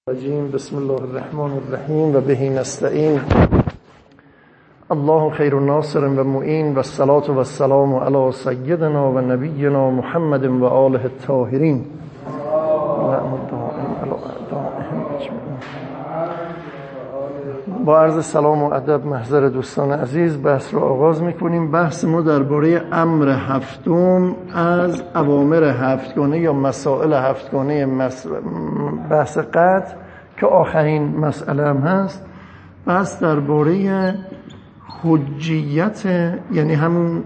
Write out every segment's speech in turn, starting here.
بسم الله الرحمن الرحیم و به نستعین. الله خیر ناصر و معین و الصلاة و السلام علی سیدنا و نبینا محمد و آله الطاهرین. با عرض سلام و ادب محضر دوستان عزیز بحث رو آغاز میکنیم. بحث ما درباره امر هفتم از اوامر هفتگانه یا مسائل هفتگانه بحث قطع که آخرین مسئله هم هست. بحث درباره حجیت، یعنی همون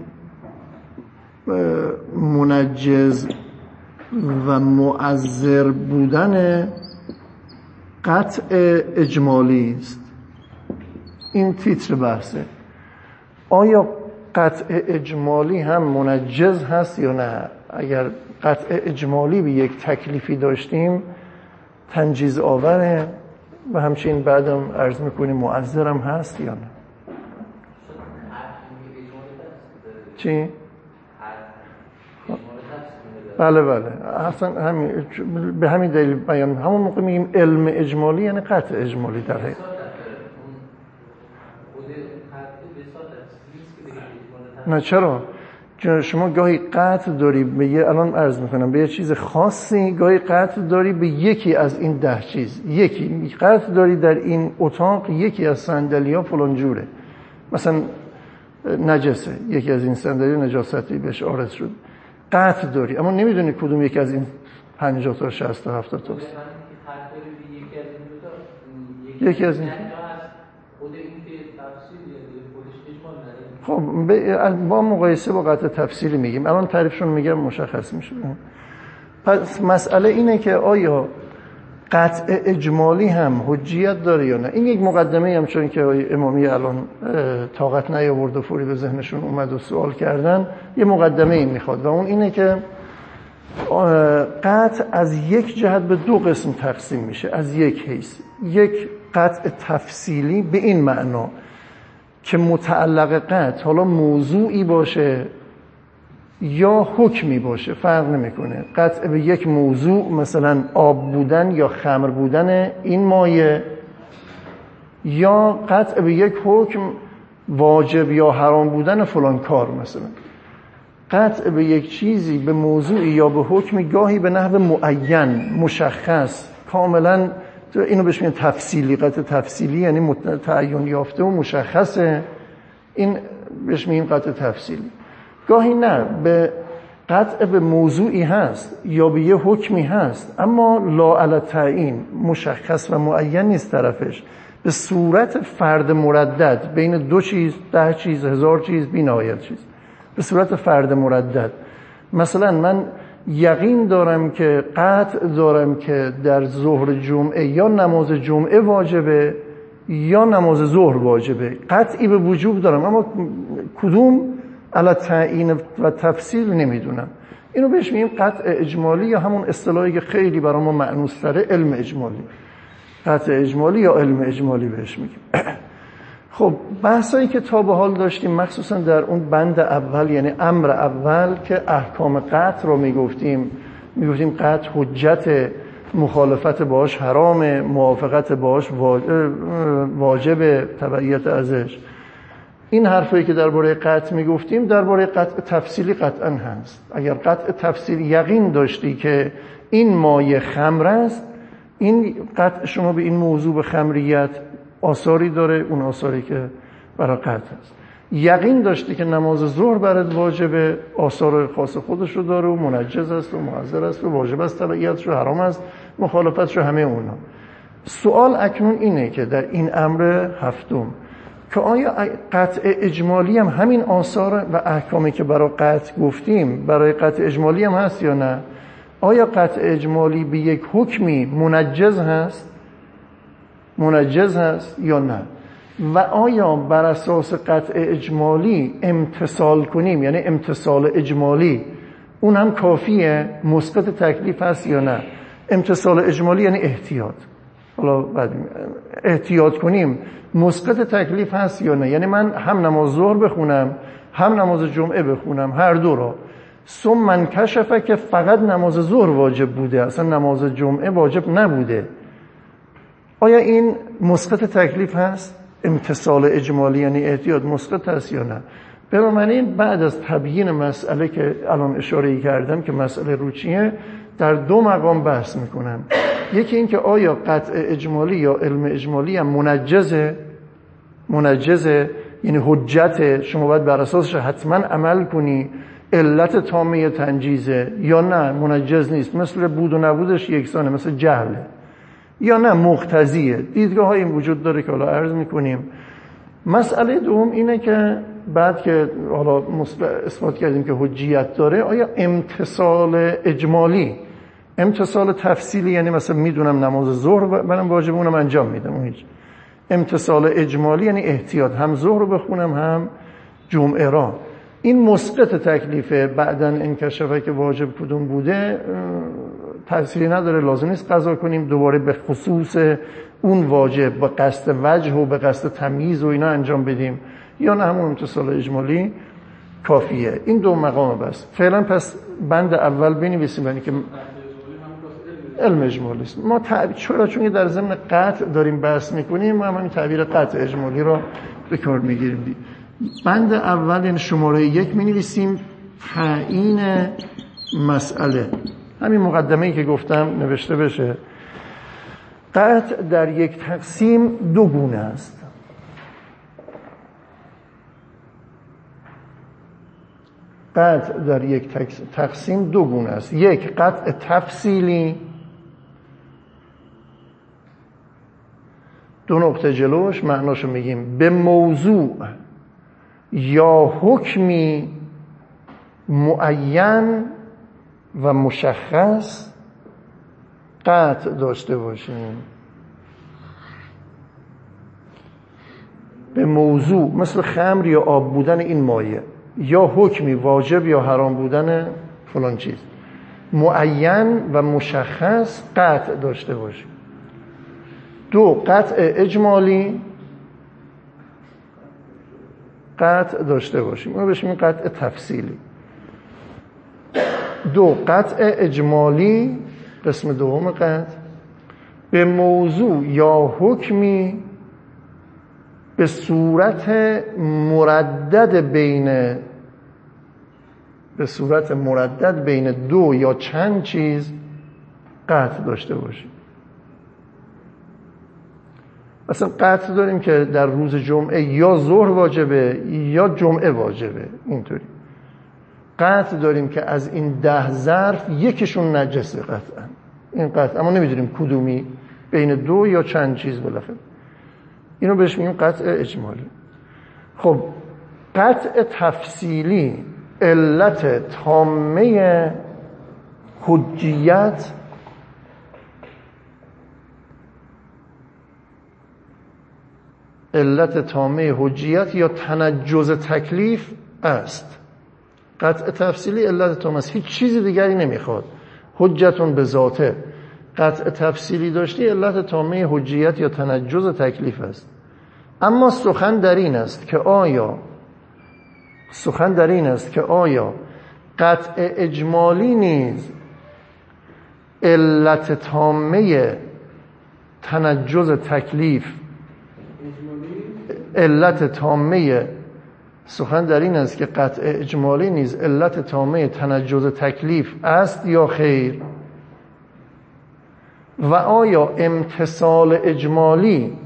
منجز و مؤثر بودن قطع اجمالی است. این تیتر بحثه. آیا قطع اجمالی هم منجز هست یا نه؟ اگر قطع اجمالی به یک تکلیفی داشتیم تنجیز آوره و همچنین بعدم عرض میکنیم مؤثر هم هست یا نه؟ چی؟ بله اصلا همین به همین دلیل بیان همون موقع میگیم علم اجمالی یعنی قطع اجمالی در حقیقت. نه چرا؟ شما گاهی قطع داری به یه، الان عرض میکنم، به یه چیز خاصی، گاهی قطع داری به یکی از این 10 چیز. یکی قطع داری در این اتاق یکی از صندلی‌ها فلان جوره، مثلا نجسه، یکی از این صندلی نجاستی بهش عارض شد، قطع داری، اما نمیدونی کدوم یکی از این 50 تا 60 تا 70 تاست. یکی از این خب با مقایسه با قطع تفصیلی میگیم، الان تعریفشون میگم مشخص میشه. پس مسئله اینه که آیا قطع اجمالی هم حجیت داره یا نه. این یک مقدمه هم، چون که امامی الان طاقت نیاورد و فوری به ذهنشون اومد و سوال کردن، یه مقدمه این میخواد و اون اینه که قطع از یک جهت به 2 قسم تقسیم میشه از یک حیث. یک قطع تفصیلی به این معنا که متعلق قطع حالا موضوعی باشه یا حکمی باشه فرق نمیکنه. قطع به یک موضوع، مثلا آب بودن یا خمر بودن این مایه، یا قطع به یک حکم واجب یا حرام بودن فلان کار. مثلا قطع به یک چیزی، به موضوعی یا به حکمی، گاهی به نحو معین، مشخص، کاملا اینو بهش میگن تفصیلی. قطع تفصیلی یعنی تعین یافته و مشخصه، این بهش میگیم قطع تفصیلی. گاهی نه، به قطع به موضوعی هست یا به یه حکمی هست اما لا علی تعیین، مشخص و معین نیست طرفش، به صورت فرد مردد بین 2 چیز، 10 چیز، 1000 چیز، بی‌نهایت چیز، به صورت فرد مردد. مثلا من یقین دارم که، قطع دارم که در ظهر جمعه یا نماز جمعه واجبه یا نماز ظهر واجبه، قطعی به وجوب دارم، اما کدوم علی تعیین و تفصیل نمیدونم. اینو بهش میگیم قطع اجمالی، یا همون اصطلاحی که خیلی برای ما مأنوس تره، علم اجمالی. قطع اجمالی یا علم اجمالی بهش میگیم. خب بحثایی که تا به حال داشتیم، مخصوصا در اون بند اول، یعنی امر اول که احکام قطع رو میگفتیم قطع حجت، مخالفت باش حرام، موافقت باش واجب، تبعیت ازش. این حرفایی که درباره قطع میگفتیم درباره قطع تفصیلی قطعا هست. اگر قطع تفصیلی یقین داشتی که این مایه خمر است، این قطع شما به این موضوع، به خمریت، آثاری داره، اون آثاری که برای قطع هست. یقین داشتی که نماز ظهر برات واجبه، آثار خاص خودش رو داره و منجز است و مؤثر است و واجب است، تبعیتش رو حرام است، مخالفتش رو، همه اونا. سوال اکنون اینه که در این امر هفتم که آیا قطع اجمالی هم همین آثار و احکامی که برای قطع گفتیم برای قطع اجمالی هم هست یا نه؟ آیا قطع اجمالی به یک حکمی منجز هست یا نه؟ و آیا بر اساس قطع اجمالی امتثال کنیم، یعنی امتثال اجمالی اون هم کافیه، مسقط تکلیف هست یا نه؟ امتثال اجمالی یعنی احتیاط. حالا بعد احتیاط کنیم مسقط تکلیف هست یا نه؟ یعنی من هم نماز ظهر بخونم هم نماز جمعه بخونم، هر دو را، ثم من کشفه که فقط نماز ظهر واجب بوده، اصلا نماز جمعه واجب نبوده، آیا این مسقط تکلیف هست؟ امتثال اجمالی یعنی احتیاط مسقط هست یا نه؟ بنابراین بعد از تبیین مسئله که الان اشاره کردم که مسئله رو چیه، در دو مقام بحث میکنم. یکی این که آیا قطع اجمالی یا علم اجمالی هم منجزه، یعنی حجت شما باید بر اساسش حتما عمل کنی، علت تامه تنجیزه، یا نه منجز نیست، مثل بود و نبودش یکسانه، مثل جهله، یا نه مقتضیه. دیدگاه های این وجود داره که حالا عرض میکنیم. مسئله دوم اینه که بعد که حالا اثبات کردیم که حجیت داره، آیا امتثال اجمالی، امتثال تفصیلی، یعنی مثلا میدونم نماز ظهر برام واجب اونم انجام میدم، اون هیچ. امتثال اجمالی یعنی احتیاط، هم ظهر رو بخونم هم جمعه را. این مسقط تکلیفه، بعداً انکشفه که واجب کدوم بوده تأثیری نداره، لازم نیست قضا کنیم، دوباره به خصوص اون واجب به قصد وجه و به قصد تمییز و اینا انجام بدیم، یا نه همون امتثال اجمالی کافیه. این دو مقام بس. فعلا پس بند اول بنویسیم، یعنی که علم اجمالی است. ما چون در ضمن قطع داریم بحث میکنیم، ما همین تعبیر قطع اجمالی رو به کار میگیریم. بند اول یعنی شماره 1 مینویسیم تعیین مسئله. همین مقدمه‌ای که گفتم نوشته بشه. قطع در یک تقسیم دو گونه است. قطع در یک تقسیم دو گونه است. یک قطع تفصیلی، دو نقطه جلوش معناشو میگیم، به موضوع یا حکمی معین و مشخص قطع داشته باشیم. به موضوع مثل خمر یا آب بودن این مایه، یا حکمی واجب یا حرام بودن فلان چیز، معین و مشخص قطع داشته باشیم. دو قطع اجمالی قطع داشته باشیم، اونو بهش میگیم قطع تفصیلی. دو قطع اجمالی قسم دوم قطع به موضوع یا حکمی به صورت مردد بین دو یا چند چیز قطع داشته باشیم. مثلا قطع داریم که در روز جمعه یا ظهر واجبه یا جمعه واجبه، اینطوری. قطع داریم که از این 10 ظرف یکیشون نجسه قطعا، این قطع، اما نمیدونیم کدومی، بین دو یا چند چیز بالاخره. اینو بهش میگیم قطع اجمالی. خب قطع تفصیلی علت تامه حجیت یا تنجز تکلیف است. قطع تفصیلی علت تامه است، هیچ چیز دیگری نمیخواد. حجتون به ذاته. قطع تفصیلی داشتی علت تامه حجیت یا تنجز تکلیف است. اما سخن در این است که آیا قطع اجمالی نیز علت تامه تنجز تکلیف، سخن در این است که قطع اجمالی نیز علت تامه تنجز تکلیف است یا خیر، و آیا امتثال اجمالی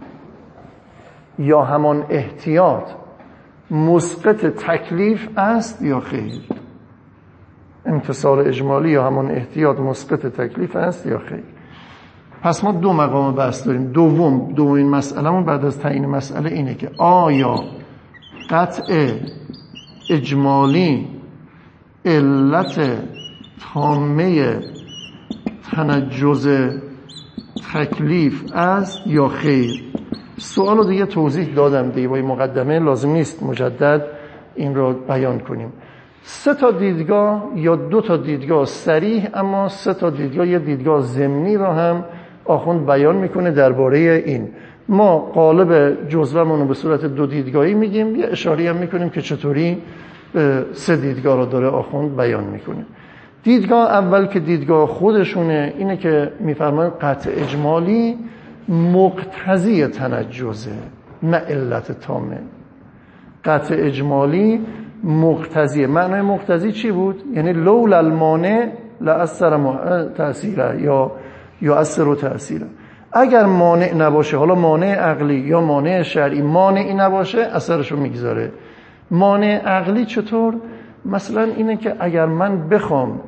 یا همان احتیاط مسقط تکلیف است یا خیر. امتثال اجمالی یا همان احتیاط مسقط تکلیف است یا خیر. پس ما دو مقام بحث داریم. دومین مسئله‌مون بعد از تعیین مسئله اینه که آیا قطع اجمالی علت تامه تنجز تکلیف است یا خیر. سوالو دیگه توضیح دادم دیگه، با این مقدمه لازم نیست مجدد این رو بیان کنیم. 3 تا دیدگاه یا 2 تا دیدگاه صریح، اما 3 تا دیدگاه یه دیدگاه ضمنی رو هم آخوند بیان میکنه درباره این. ما قالب جزوه‌مون رو به صورت 2 دیدگاهی میگیم، یه اشاره هم میکنیم که چطوری 3 دیدگاه رو داره آخوند بیان میکنه. دیدگاه اول که دیدگاه خودشونه اینه که میفرمایند قطع اجمالی مقتضی تنجزه، نه علت تامه. قطع اجمالی مقتضیه. معنای مقتضی چی بود؟ یعنی لولا المانع لأثر تأثیره یا یؤثر تأثیره. اگر مانع نباشه، حالا مانع عقلی یا مانع شرعی، مانعی نباشه اثرشو میگذاره. مانع عقلی چطور؟ مثلا اینه که اگر من بخوام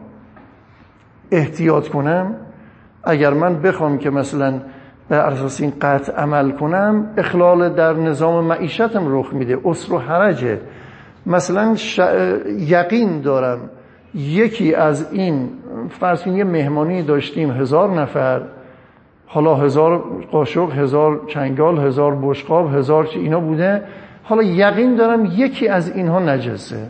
احتیاط کنم، اگر من بخوام که مثلا بر اساس این قطع عمل کنم، اخلال در نظام معیشتم رخ میده، عسر و حرجه. مثلا یقین دارم یکی از این، فرض کنید یه مهمانی داشتیم 1000 نفر، حالا 1000 قاشق، 1000 چنگال، 1000 بشقاب، 1000 اینا بوده، حالا یقین دارم یکی از اینها نجسه.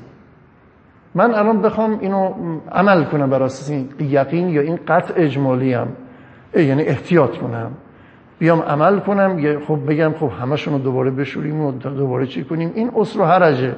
من الان بخوام اینو عمل کنم بر اساس این یقین یا این قطع اجمالی هم، یعنی احتیاط کنم، بیام عمل کنم، خب بگم خب همشون رو دوباره بشوریم و دوباره چی کنیم، این عسر و حرجه.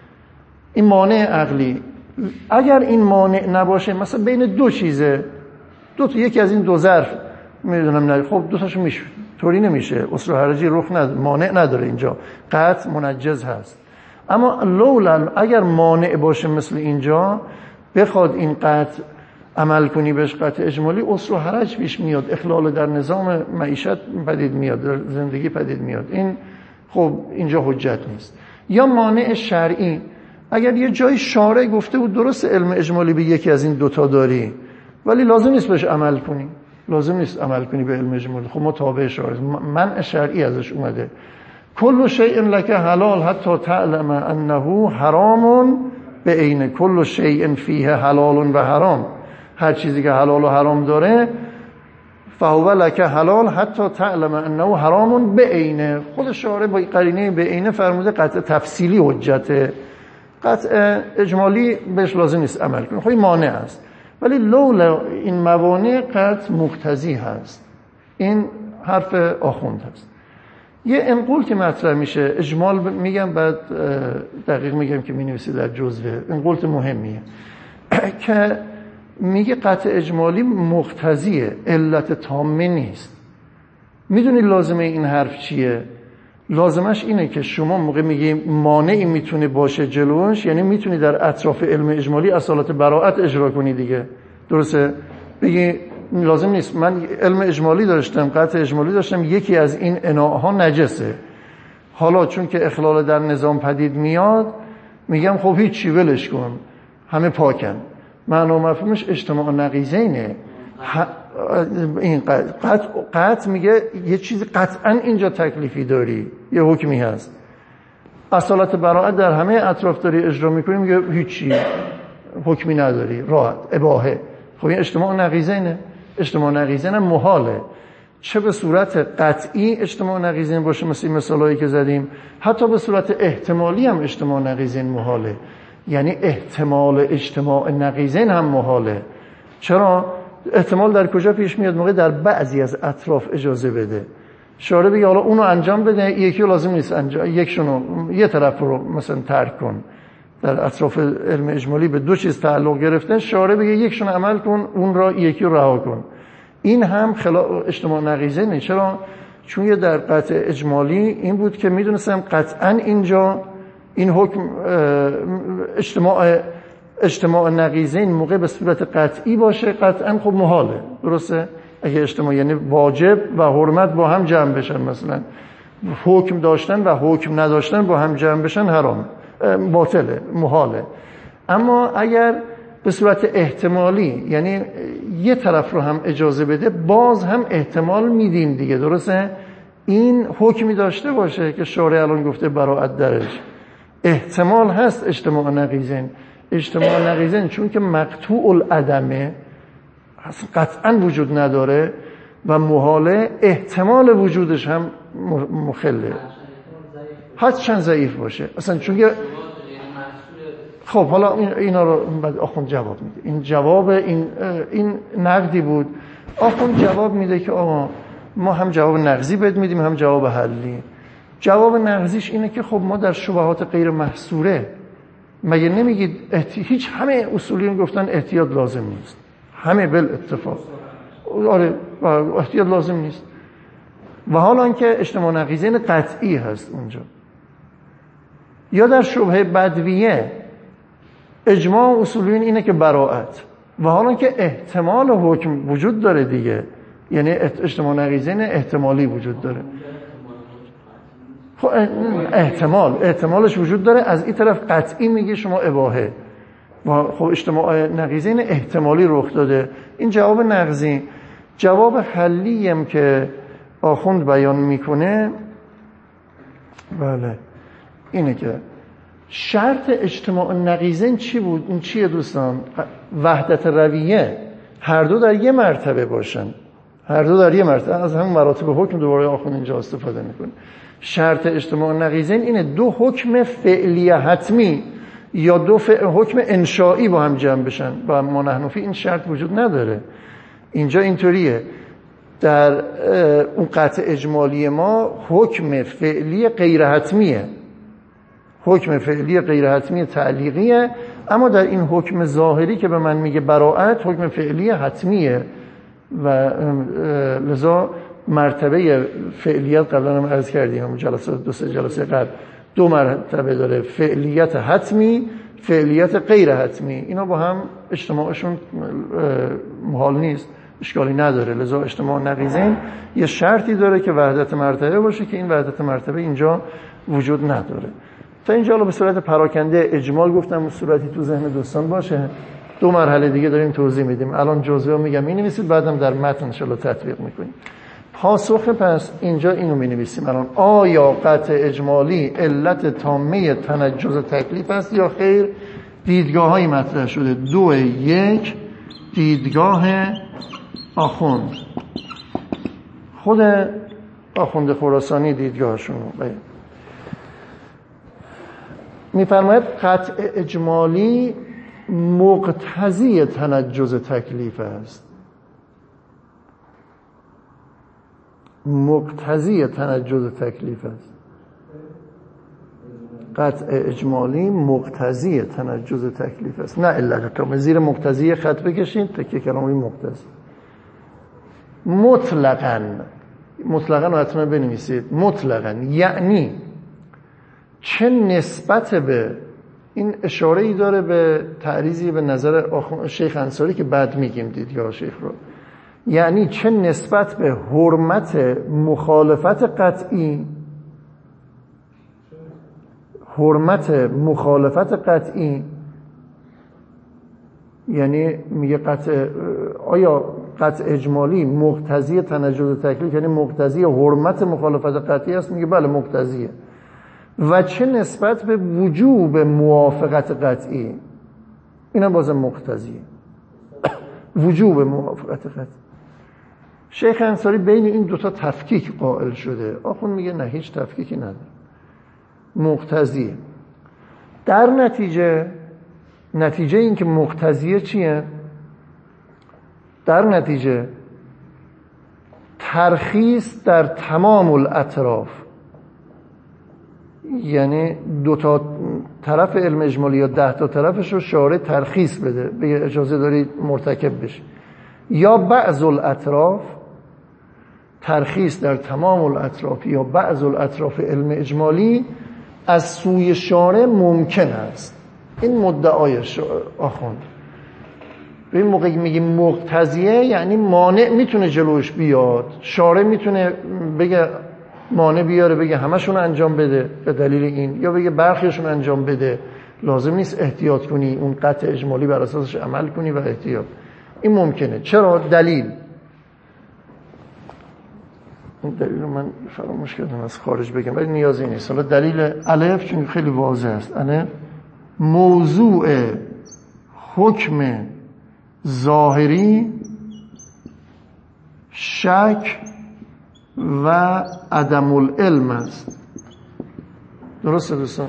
این مانع عقلی. اگر این مانع نباشه، مثلا بین دو چیزه، یکی از این دو ظرف میدونم نه، خب دوتاشو میشه، طوری نمیشه، عسر و حرجی رخ نداره، مانع نداره، اینجا قطع منجز هست. اما لولا اگر مانع باشه مثل اینجا، بخواد این قطع عمل کنی بهش قطع اجمالی، عسر و حرج پیش میاد، اخلال در نظام معیشت پدید میاد، در زندگی پدید میاد. این خب اینجا حجت نیست. یا مانع شرعی، اگر یه جای شارع گفته بود درست علم اجمالی به یکی از این دوتا داری، ولی لازم نیست بهش عمل کنی، لازم نیست عمل کنی به علم اجمالی، خب ما تابع شارع، منع شرعی ازش اومده. کل شیء لک حلال حتی تعلم انه حرام بعینه، کل شیء فیه حلال و حرام، هر چیزی که حلال و حرام داره، فهو لک حلال حتی تعلم انه حرام بعینه. خود شارع با قرینه بعینه فرموده قطع تفصیلی حجته، قطع اجمالی بهش لازم نیست عمل کنی، خب این مانع است. ولی لولا این موانع قطع مقتضی هست. این حرف آخوند هست. یه انقول که مطرح میشه، اجمال میگم بعد دقیق میگم که مینویسی در جزوه، انقول مهمیه که میگه قطع اجمالی مقتضیه، علت تامه نیست. میدونی لازمه این حرف چیه؟ لازمش اینه که شما موقع میگی مانعی میتونه باشه جلوش، یعنی میتونی در اطراف علم اجمالی اصالت براءت اجرا کنی دیگه، درسته؟ بگی لازم نیست، من علم اجمالی داشتم، قطع اجمالی داشتم، یکی از این اناءها نجسه، حالا چون که اخلال در نظام پدید میاد میگم خب هیچی ولش کن، همه پاکن. معنی و مفهومش اجتماع نقیضینه. این قطع میگه یه چیزی قطعا اینجا تکلیفی داری، یه حکمی هست، اصالت براءت در همه اطراف داری اجرا میکنی، میگه هیچی حکمی نداری، راحت اباحه. خب این اجتماع نقیضینه. اجتماع نقیضین هم محاله، چه به صورت قطعی اجتماع نقیضین باشه مثل این مثالایی که زدیم، حتی به صورت احتمالی هم اجتماع نقیضین محاله. یعنی احتمال اجتماع نقیضین هم محاله. چرا؟ احتمال در کجا پیش میاد؟ موقع در بعضی از اطراف اجازه بده، شارع بگه حالا اونو انجام بده، یکی لازم نیست انجام، یکشونو یه طرف رو مثلا ترک کن. در اطراف علم اجمالی به دو چیز تعلق گرفته، شارع بگه یکشون عمل کن، اون را یکی رو رها کن. این هم خلاف اجتماع نقیضه. چرا؟ چون یه در قطع اجمالی این بود که میدونستم قطعا اینجا این حکم اجتماع نقیضین موقع به صورت قطعی باشه، قطعا خب محاله، درسته؟ اگه اجتماع یعنی واجب و حرمت با هم جمع بشن، مثلا حکم داشتن و حکم نداشتن با هم جمع بشن، حرام، باطله، محاله. اما اگر به صورت احتمالی، یعنی یه طرف رو هم اجازه بده، باز هم احتمال میدیم دیگه، درسته؟ این حکمی داشته باشه که شارع الان گفته براءت درش، احتمال هست اجتماع نقیضین. اجتماع نقیضین چون که مقطوع العدمه، قطعا وجود نداره و محاله، احتمال وجودش هم مخله، حتی چند ضعیف باشه اصلا، چون که خب حالا اینا رو بعد آخوند جواب میده. این جواب این نقدی بود. آخوند جواب میده که آقا ما هم جواب نقضی بهت میدیم هم جواب حلی. جواب نقضیش اینه که خب ما در شبهات غیر محصوره مگه نمیگید هیچ، همه اصولیون گفتن احتیاط لازم نیست، همه بل اتفاق، آره احتیاط لازم نیست. و حال آنکه اجتماع نقیضین قطعی هست اونجا. یا در شبهه بدویه اجماع اصولیین اینه که براءت، و حال آنکه احتمال حکم وجود داره دیگه، یعنی اجتماع نقیضین احتمالی وجود داره. خب احتمالش وجود داره، از این طرف قطعی میگه شما اباحه، و خب اجتماع نقیضین احتمالی رخ داده. این جواب نقضی. جواب حلیم که آخوند بیان میکنه بله اینه که شرط اجتماع نقیضین چی بود؟ این چیه دوستان؟ وحدت رویه، هر دو در یه مرتبه باشن، هر دو در یه مرتبه. از همون مراتب حکم دوباره آخوند اینجا استفاده میکنه. شرط اجتماع نقیضین اینه دو حکم فعلی حتمی یا دو حکم انشائی با هم جمع بشن. با ما نحنفی این شرط وجود نداره. اینجا اینطوریه، در اون قطع اجمالی ما حکم فعلی غیر حتمیه، حکم فعلی غیر حتمی تعلیقیه، اما در این حکم ظاهری که به من میگه براءت حکم فعلی حتمیه و لذا مرتبه فعلیت قبلا هم عرض کردیم، هم دو سه جلسه قبل دو مرتبه داره، فعلیت حتمی، فعلیت غیر حتمی. اینا با هم اجتماعشون محال نیست، اشکالی نداره. لذا اجتماع نقیضین یه شرطی داره که وحدت مرتبه باشه که این وحدت مرتبه اینجا وجود نداره. تا اینجا به صورت پراکنده اجمال گفتم، صورتی تو ذهن دوستان باشه. دو مرحله دیگه داریم توضیح میدیم. الان جزئیات میگم می‌نویسید، بعدم در متن ان شاءالله تطبیق میکنیم. پاسخ پس اینجا اینو می‌نویسیم الان: آیا قطع اجمالی علت تامه تنجز تکلیف است یا خیر؟ دیدگاه‌هایی مطرح شده. 2-1 دیدگاه آخوند، خود آخوند خراسانی دیدگاهشون می‌فرماید قطع اجمالی مقتضی تنجز تکلیف است. مقتضی تنجز تکلیف است. قطع اجمالی مقتضی تنجز تکلیف است، نه علت تامه. زیر مقتضی خط بکشید، تکیه کلمه مقتضی. مطلقاً رو حتما بنویسید. مطلقاً یعنی چه نسبت به، این اشاره ای داره به تعریضی به نظر شیخ انصاری که بعد میگیم دیدگاه شیخ رو، یعنی چه نسبت به حرمت مخالفت قطعی، حرمت مخالفت قطعی، یعنی میگه آیا قطع اجمالی مقتضی تنجز تکلیف یعنی مقتضی حرمت مخالفت قطعی است؟ میگه بله مقتضیه. و چه نسبت به وجوب موافقت قطعی؟ اینم بازم مقتضیه، وجوب موافقت قطعی. شیخ انصاری بین این دوتا تفکیک قائل شده. آخوند میگه نه، هیچ تفکیکی نداره، مقتضیه. در نتیجه این که مقتضیه چیه؟ در نتیجه ترخیص در تمام الاطراف، یعنی دو تا طرف علم اجمالی یا 10 تا طرفش رو شارع ترخیص بده، بگه اجازه دارید مرتکب بشی. یا بعض الاطراف، ترخیص در تمام الاطراف یا بعض الاطراف علم اجمالی از سوی شارع ممکن است. این مدعای آخوند. به این موقع میگیم مقتضیه یعنی مانع میتونه جلوش بیاد، شارع میتونه بگه مانع بیاره، بگه همشون انجام بده به دلیل این، یا بگه برخیشون انجام بده، لازم نیست احتیاط کنی، اون قطع اجمالی بر اساسش عمل کنی و احتیاط. این ممکنه. چرا؟ دلیل. این دلیل رو من فراموش کردم از خارج بگم، ولی نیازی نیست. حالا دلیل الف چون خیلی واضح است. الف موضوع حکم ظاهری شک و عدم العلم است. درسته دوستان؟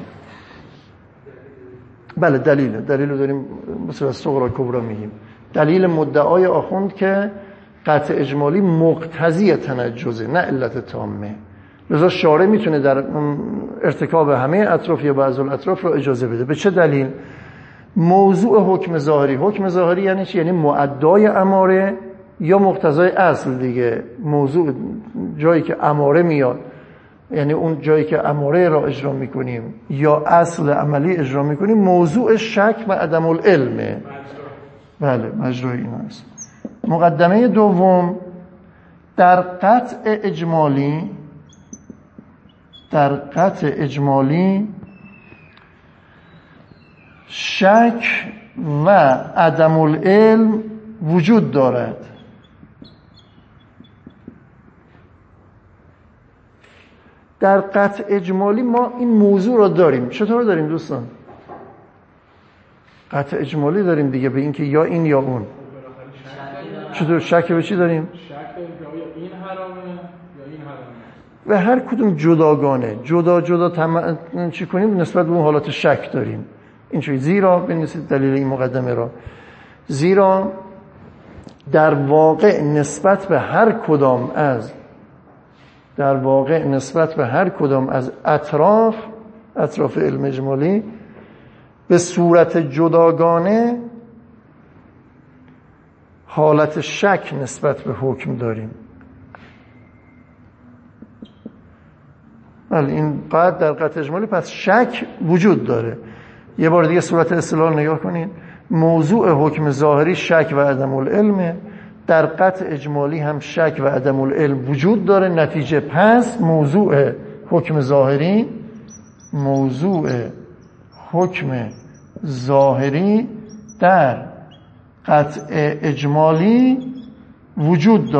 بله دلیل رو داریم مثل از صغرا کبرا میگیم. دلیل مدعای آخوند که قطع اجمالی مقتضی تنجزه نه علت تامه، لذا شارع میتونه در ارتکاب همه اطراف یا بعض الاطراف رو اجازه بده. به چه دلیل؟ موضوع حکم ظاهری. حکم ظاهری یعنی چی؟ یعنی معدای اماره یا مقتضای اصل دیگه. موضوع جایی که اماره میاد، یعنی اون جایی که اماره را اجرا میکنیم یا اصل عملی اجرا میکنیم، موضوع شک و عدم العلمه. بله مجرای این هست. مقدمه دوم، در قطع اجمالی شک و عدم العلم وجود دارد. در قطع اجمالی ما این موضوع را داریم. چطور داریم دوستان؟ قطع اجمالی داریم دیگه، به این که یا این یا اون. چطور شک به چی داریم؟ شک داریم که آیا این حرامه یا این حرامه. و هر کدوم جداگانه جدا چی کنیم نسبت به اون حالات شک داریم. اینجوری زیرا بنویسید دلیل این مقدمه را، زیرا در واقع نسبت به هر کدام از اطراف علم اجمالی به صورت جداگانه حالت شک نسبت به حکم داریم. بله این قاعده در قطع اجمالی پس شک وجود داره. یه بار دیگه صورت استدلال نگاه کنین. موضوع حکم ظاهری شک و عدم العلمه، در قطع اجمالی هم شک و عدم العلم وجود داره. نتیجه پس موضوع حکم ظاهری در قطع اجمالی وجود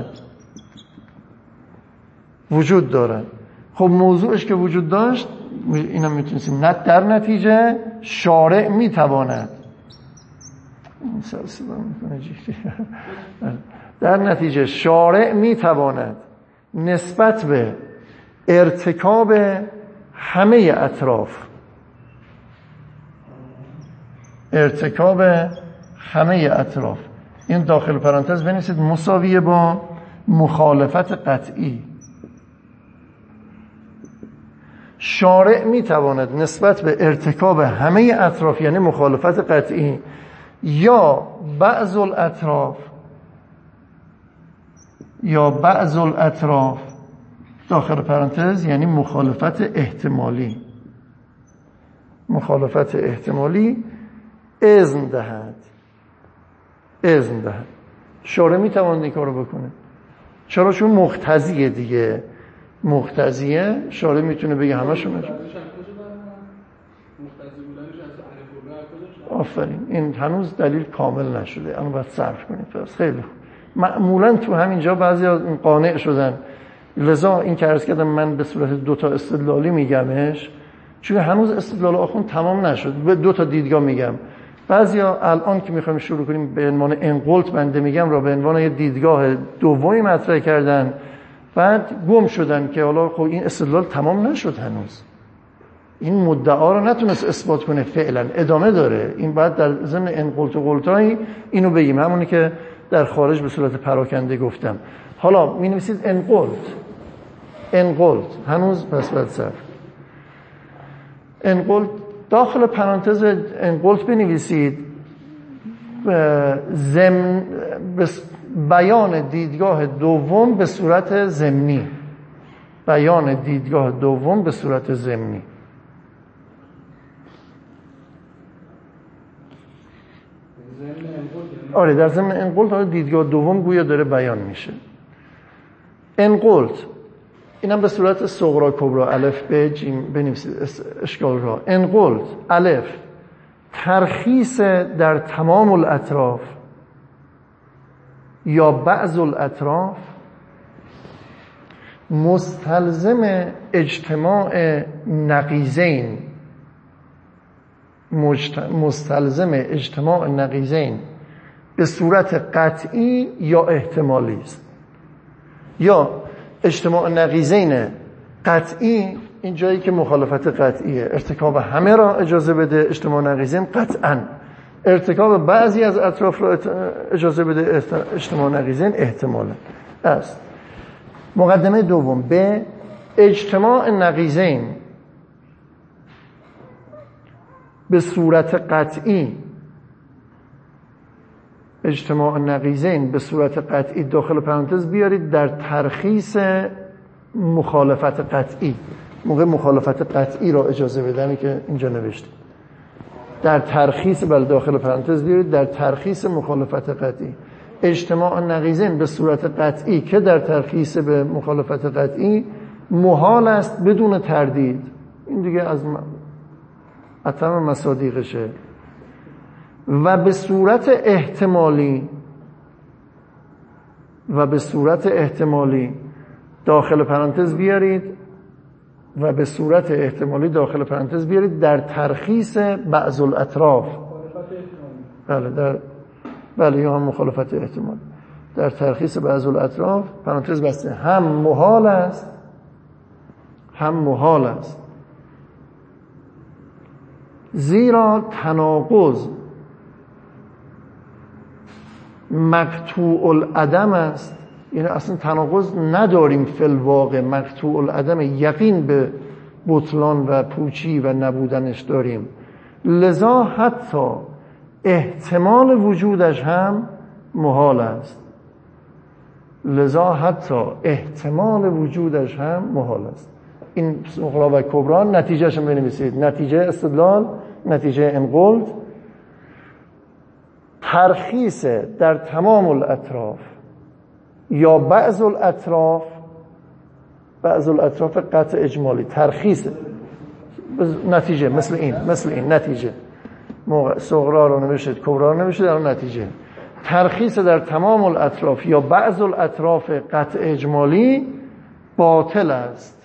دارد. خب موضوعش که وجود داشت، اینم میتونستیم در نتیجه شارع میتواند نسبت به ارتکاب همه اطراف، این داخل پرانتز بنویسید، مساویه با مخالفت قطعی. شارع میتواند نسبت به ارتکاب همه اطراف، یعنی مخالفت قطعی، یا بعض الاطراف داخل پرانتز یعنی مخالفت احتمالی اذن دهد. شارع میتواند این کارو بکنه. چرا؟ چون مقتضیه دیگه. مقتضیه شارع میتونه بگه همشون. آفرین. این هنوز دلیل کامل نشده، الان باید صرف کنید. پس خیلی خوب. معمولا تو همینجا بعضیا قانع شدن، لذا این که عرض کردم من به صورت دوتا استدلالی میگمش، چون هنوز استدلال آخوند تمام نشد. به دوتا دیدگاه میگم. بعضیا الان که میخوایم شروع کنیم به عنوان انقلت بنده میگم را به عنوان یه دیدگاه دومی مطرح کردن، بعد گم شدن که حالا خب این استدلال تمام نشد، هنوز این مدعا رو نتونست اثبات کنه، فعلا ادامه داره. این بعد در ضمن انقلت و قلتایی اینو بگیم، همونی که در خارج به صورت پراکنده گفتم. حالا می نویسید انقلت هنوز پس بعد صرف. انقلت داخل پرانتز انقلت بنویسید بیان دیدگاه دوم به صورت ضمنی. آره در ضمن انقلت دیدگاه دوم گویا داره بیان میشه. انقلت اینم به صورت صغرا کبرا الف ب جیم بنویسید اشکال را. انقلت الف ترخیص در تمام الاطراف یا بعض الاطراف مستلزم اجتماع نقیضین به صورت قطعی یا احتمالی است. یا اجتماع نقیضین قطعی، این جایی که مخالفت قطعیه، ارتکاب همه را اجازه بده، اجتماع نقیضین قطعا. ارتکاب بعضی از اطراف را اجازه بده، اجتماع نقیضین احتمالا است. مقدمه دوم، به اجتماع نقیضین به صورت قطعی اجتماع نقیضین به صورت قطعی داخل پرانتز بیارید در ترخیص مخالفت قطعی. موقع مخالفت قطعی را اجازه بدمی که اینجا نوشته در ترخیص، بل داخل پرانتز بیارید در ترخیص مخالفت قطعی. اجتماع نقیضین به صورت قطعی که در ترخیص به مخالفت قطعی محال است بدون تردید. این دیگه از اتم مصادیقشه. و به صورت احتمالی داخل پرانتز بیارید و به صورت احتمالی داخل پرانتز بیارید در ترخیص بعض الاطراف. بله یا هم مخالفت احتمالی در ترخیص بعض الاطراف پرانتز بسته. هم محال است زیرا تناقض مقطوع العدم است. یعنی اصلا تناقض نداریم فی الواقع، مقطوع العدم، یقین به بطلان و پوچی و نبودنش داریم. لذا حتی احتمال وجودش هم محال است. این صغرا و کبرا نتیجهش هم بنویسید. نتیجه استدلال، نتیجه انقلت، ترخیص در تمام الاطراف یا بعض الاطراف قطع اجمالی. ترخیص نتیجه مثل این نتیجه صغرا رو نوشید، کبرا رو نوشید، در نتیجه ترخیص در تمام الاطراف یا بعض الاطراف قطع اجمالی باطل است.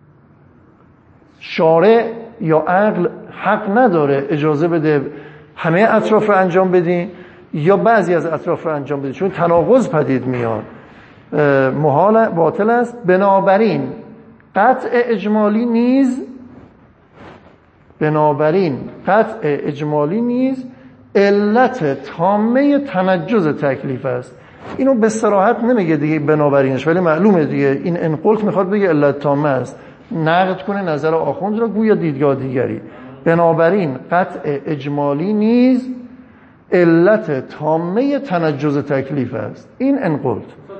شارع یا عقل حق نداره اجازه بده همه اطراف رو انجام بدی یا بعضی از اطراف رو انجام بدی، چون تناقض پدید میاد. محال، باطل است. بنابراین قطع اجمالی نیز علت تامه تنجز تکلیف است. اینو به صراحت نمیگه دیگه بنابراینش، ولی معلومه دیگه این انقلت میخواد بگه علت تامه است، نقد کنه نظر آخوند را گویا دیدگاه دیگری. بنابراین قطع اجمالی نیز علت تامه تنجز تکلیف است. این انقلت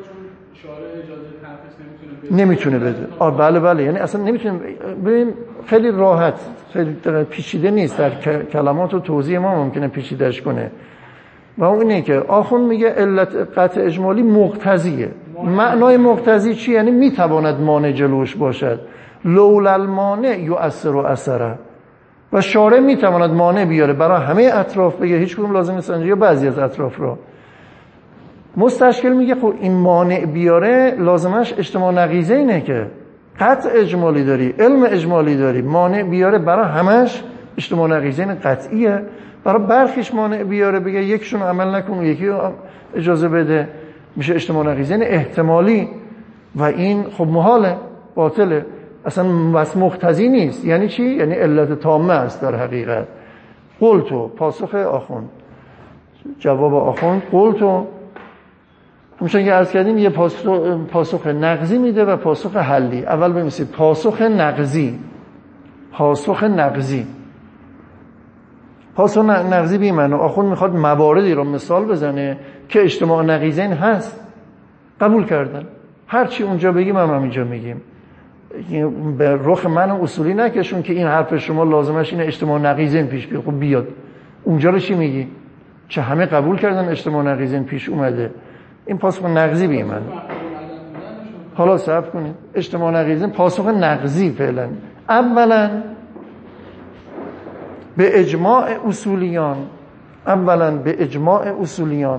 نمیتونه بده. بله یعنی اصلا نمیتونه. ببین خیلی راحت، خیلی پیچیده نیست، در کلمات و توضیح ما ممکنه پیچیده‌اش کنه. و اون اینه که آخوند میگه علت قطع اجمالی مقتضیه. معنای مقتضی چی؟ یعنی میتواند مانع جلوش باشد. لولا المانع یؤثر اثره. و شارع میتواند مانع بیاره برای همه اطراف، بگه هیچ کدوم لازم نیست یا بعضی از اطراف را. مستشکل میگه خب این مانع بیاره لازمش اجتماع نقیضه اینه که قطع اجمالی داری، علم اجمالی داری، مانع بیاره برای همش اجتماع نقیضه قطعیه. برای برخیش مانع بیاره بگه یکشون عمل نکن و یکی اجازه بده، میشه اجتماع نقیضه احتمالی. و این خب محاله، باطله، اصلا بس مقتضی نیست. یعنی چی؟ یعنی علت تامه است در حقیقت. قلتو، پاسخ آخوند، جواب آخوند. قلتو همچون که عرض کردیم یه پاسخ نقضی میده و پاسخ حلی. اول بنویسید پاسخ نقضی. پاسخ نقضی به معنی آخوند میخواد مواردی رو مثال بزنه که اجتماع نقیضین هست، قبول کردن. هرچی اونجا بگیم هم اینجا میگیم. به رخ من اصولی نکشون که این حرف شما لازمش اینه اجتماع نقیضین پیش بیاد. خب بیاد اونجا رو چی میگی؟ چه همه قبول کردن اجتماع نقیضین پیش اومده. این پاسخ نقضی به من. حالا صبر کنید. اجتماع نقیضین پاسخ نقضی فعلا. اولا به اجماع اصولیان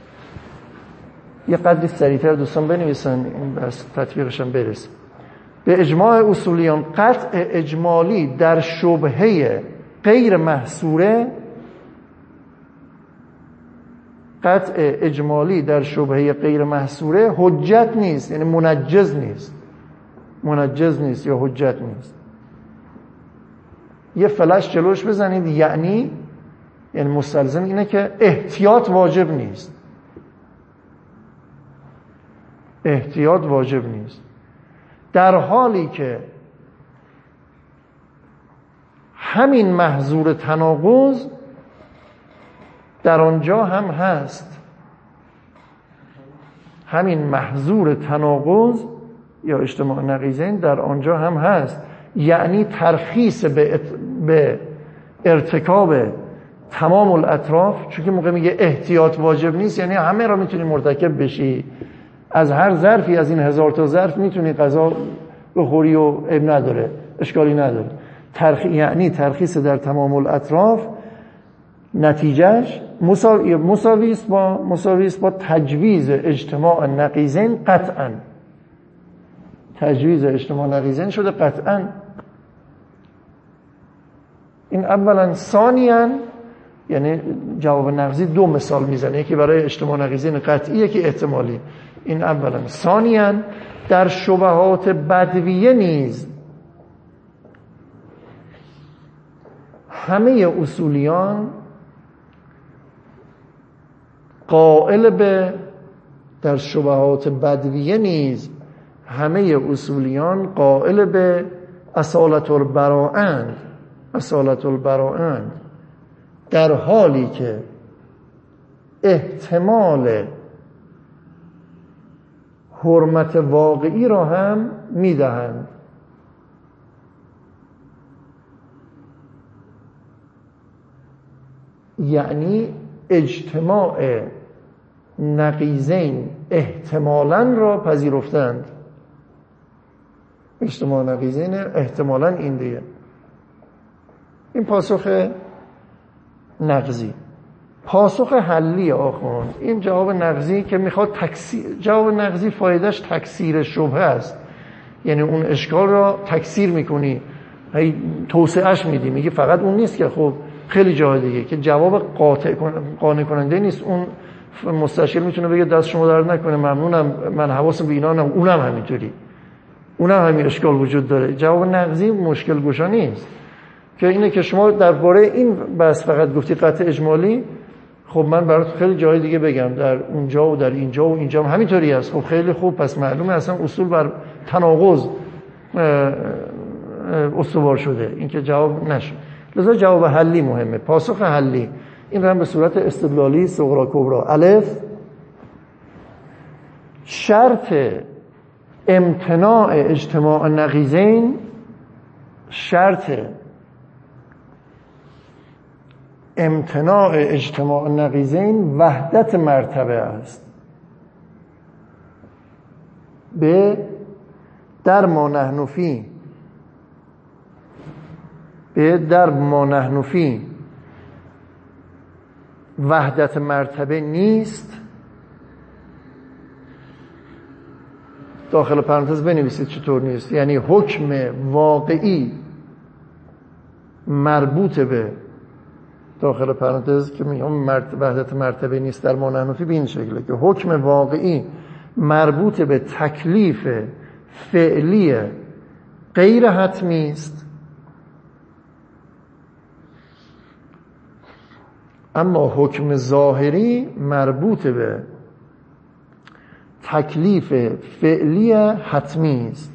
یه قدری سریعتر دوستان بنویسن این بس تطبیقش هم برسه. به اجماع اصولیان قطع اجمالی در شبهه غیر محصوره، حجت نیست، یعنی منجز نیست یا حجت نیست. یه فلش جلوش بزنید. یعنی مستلزم اینه که احتیاط واجب نیست. در حالی که همین محظور تناقض در آنجا هم هست. همین محظور تناقض یا اجتماع نقیضین در آنجا هم هست، یعنی ترخیص به ارتکاب تمام الاطراف. چون که موقع میگه احتیاط واجب نیست یعنی همه را میتونی مرتکب بشی، از هر ظرفی از این 1000 تا ظرف میتونی غذا بخوری و عیب نداره، اشکالی نداره. یعنی ترخیص در تمام الاطراف، نتیجهش مساوی است با تجویز اجتماع نقیضین قطعا. تجویز اجتماع نقیضین شده قطعا. این اولا. ثانیاً یعنی جواب نقضی دو مثال میزنه، یکی برای اجتماع نقیضین قطعی، یکی احتمالی. این اولا. ثانیاً در شبهات بدویه نیز همه اصولیان قائل به در شبهات بدویه نیز همه اصولیان قائل به اصالت البراءند، در حالی که احتمال حرمت واقعی را هم میدهند. یعنی اجتماع نقیضین احتمالاً را پذیرفتند. اجتماع نقیضین احتمالاً این دیگه. این پاسخ نقضی. پاسخ حلی آخوند، این جواب نقضی که میخواد جواب نقضی فایدهش تکثیر شبهه است، یعنی اون اشکال را تکثیر میکنی، هی توسعهش میدی، میگی فقط اون نیست که خب خیلی جای دیگه که جواب قانع کننده نیست. اون مستشیر میتونه بگه دست شما درد نکنه، ممنونم، من حواسم به اینا نم، اونم همینطوری، اونم همین اشکال وجود داره. جواب نقضی مشکل گشا نیست که اینه که شما درباره این بحث فقط گفتی قطع اجمالی، خب من برات خیلی جای دیگه بگم در اونجا و در اینجا و اینجا هم همینطوری است. خب خیلی خوب، پس معلومه اصلا اصول بر تناقض استوار شده، این که جواب نشد. لذا جواب حلی مهمه. پاسخ حلی این رو هم به صورت استدلالی صغرا کبرا. الف، شرط امتناع اجتماع نقیضین، شرط امتناع اجتماع نقیضین وحدت مرتبه است. به در ما نحن فی وحدت مرتبه نیست. داخل پرانتز بنویسید چطور نیست، یعنی حکم واقعی مربوط به، داخل پرانتز که میگم وحدت مرتبه نیست در ما نحن فی به این شکله که حکم واقعی مربوط به تکلیف فعلی غیر حتمی است، اما حکم ظاهری مربوط به تکلیف فعلی حتمی است.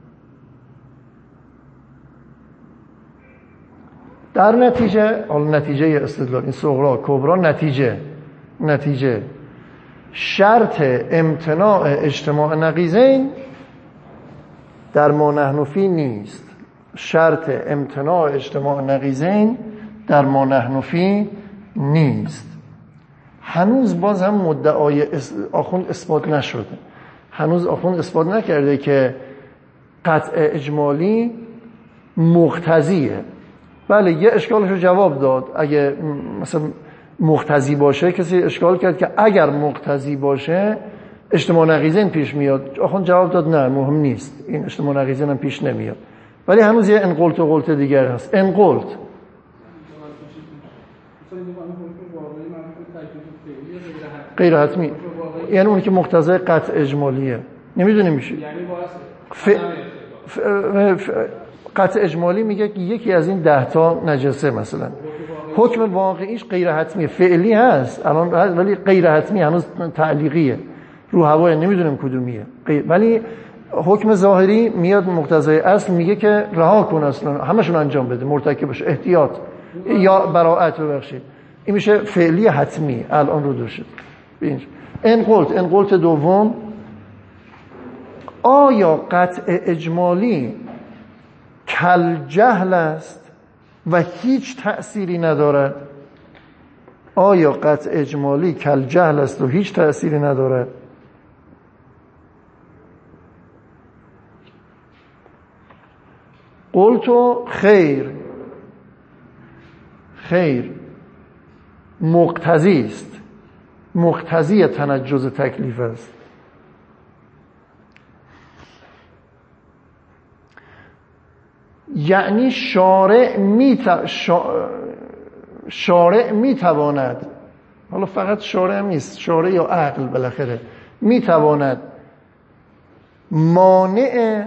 در نتیجه، نتیجه استدلال این صغرا کبرا، نتیجه شرط امتناع اجتماع نقیضین در ما نحن فی نیست. شرط امتناع اجتماع نقیضین در ما نحن فی نیست. هنوز باز هم مدعای آخوند اثبات نشده. هنوز آخوند اثبات نکرده که قطع اجمالی مقتضیه. بله یه اشکالش رو جواب داد. اگه مثلا مقتضی باشه، کسی اشکال کرد که اگر مقتضی باشه اجتماع نقیضین پیش میاد. آخوند جواب داد نه، مهم نیست، این اجتماع نقیضین هم پیش نمیاد. ولی هنوز یه انقلت و قلت دیگر هست. انقلت غیر حتمی، یعنی اون که مقتضای قطع اجمالیه. نمیدونیم میشه قطع اجمالی میگه که یکی از این 10 تا نجسه مثلا حکم واقعیش غیر حتمیه، فعلی هست الان ولی غیر حتمی، هنوز تعلیقیه رو هوای، نمیدونیم کدومیه. ولی حکم ظاهری میاد مقتضای اصل میگه که رها کن، اصلا همشون انجام بده، مرتکب بشه، احتیاط یا براءت ببخشید. این میشه فعلی حتمی. الان رو دوشه. انقلت دوم آیا قطع اجمالی کل جهل است و هیچ تأثیری ندارد؟ آیا قطع اجمالی کل جهل است و هیچ تأثیری ندارد؟ قلتو خیر مقتضی است، مقتضی تنجز تکلیف است. یعنی شارع میتواند، حالا فقط شارع نیست، شارع یا عقل بالاخره میتواند مانع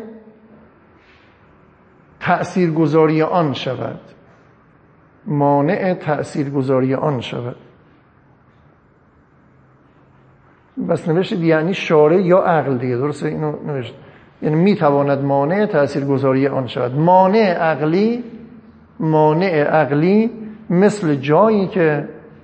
تأثیرگذاری آن شود، مانع تأثیرگذاری آن شود. بس نوشتید یعنی شارع یا عقل دیگه، درسته؟ اینو نوشت یعنی میتواند مانع تأثیرگذاری آن شود. مانع عقلی مثل جایی که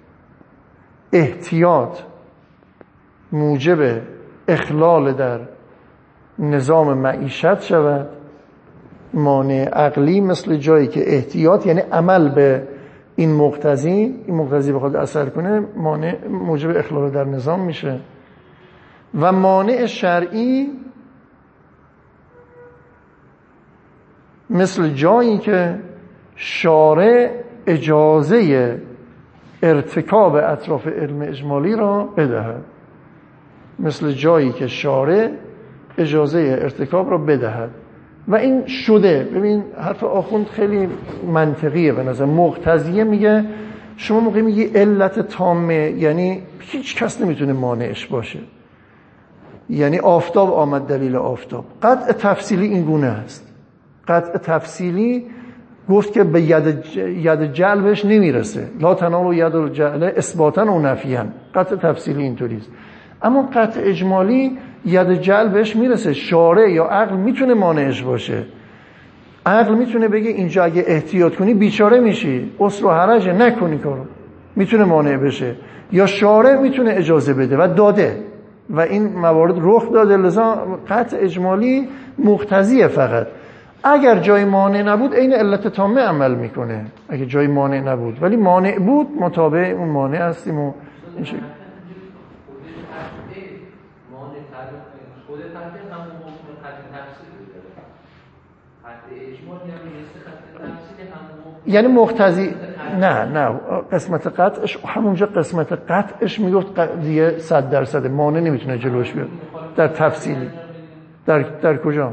احتیاط موجب اخلال در نظام معیشت شود. مانع عقلی مثل جایی که احتیاط یعنی عمل به این مقتضی بخواد اثر کنه، مانع موجب اخلال در نظام میشه. و مانع شرعی مثل جایی که شارع اجازه ارتکاب اطراف علم اجمالی را بدهد، مثل جایی که شارع اجازه ارتکاب را بدهد. و این شده. ببین حرف آخوند خیلی منطقیه به نظر. مقتضیه میگه شما موقعی میگی علت تامه یعنی هیچ کس نمیتونه مانعش باشه. یعنی آفتاب آمد دلیل آفتاب. قطع تفصیلی این گونه است. قطع تفصیلی گفت که به ید جلبش نمیرسه. لا تنالوا ید الجعل اثباتا و نفیا. قطع تفصیلی اینطوریست. اما قطع اجمالی ید جلبش میرسه. شارع یا عقل میتونه مانعش باشه. عقل میتونه بگه اینجا اگه احتیاط کنی بیچاره میشی، عسر و حرج نکنی کارو، میتونه مانع بشه. یا شارع میتونه اجازه بده و داده و این موارد رخ داده. لذا قطع اجمالی مقتضیه. فقط اگر جای مانع نبود عین علت تامه عمل میکنه. اگر جای مانع نبود ولی مانع بود مطابق اون مانع هستیم و این شکل. یعنی مقتضی نه قسمت قطعش همونجا قسمت قطعش میگفت دیگه 100% مانع نمیتونه جلوش بیاد. در تفصیلی در کجا؟